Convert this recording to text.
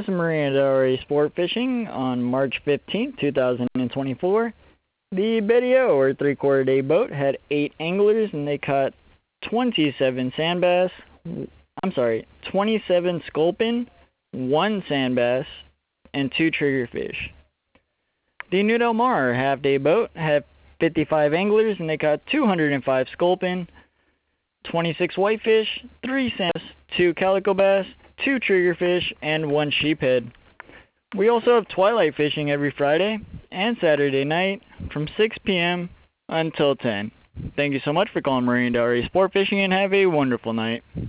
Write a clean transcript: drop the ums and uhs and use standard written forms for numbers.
This is Miranda Ari Sport Fishing on March 15th, 2024. The Betty O, or three-quarter day boat, had 8 anglers and they caught 27 sandbass, 27 sculpin, 1 sandbass, and 2 triggerfish. The New Del Mar half-day boat had 55 anglers and they caught 205 sculpin, 26 whitefish, 3 sandbass, 2 calico bass, 2 triggerfish, and 1 sheephead. We also have twilight fishing every Friday and Saturday night from 6 p.m. until 10. Thank you so much for calling Marine Diary Sport Fishing and have a wonderful night.